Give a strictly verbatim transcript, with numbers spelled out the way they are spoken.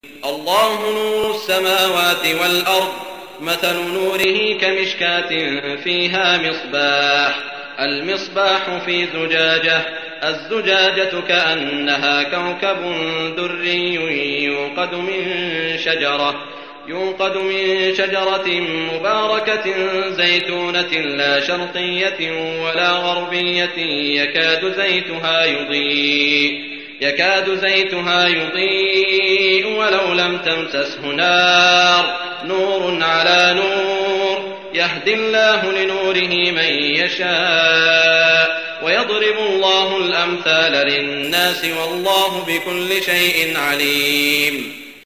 الله نور السماوات والأرض مثل نوره كمشكاة فيها مصباح المصباح في زجاجة الزجاجة كأنها كوكب دري يوقد من شجرة يوقد من شجرة مباركة زيتونة لا شرقية ولا غربية يكاد زيتها يضيء يكاد زيتها يضيء ولو لم تمسسه نار نور على نور يهدي الله لنوره من يشاء ويضرب الله الأمثال للناس والله بكل شيء عليم.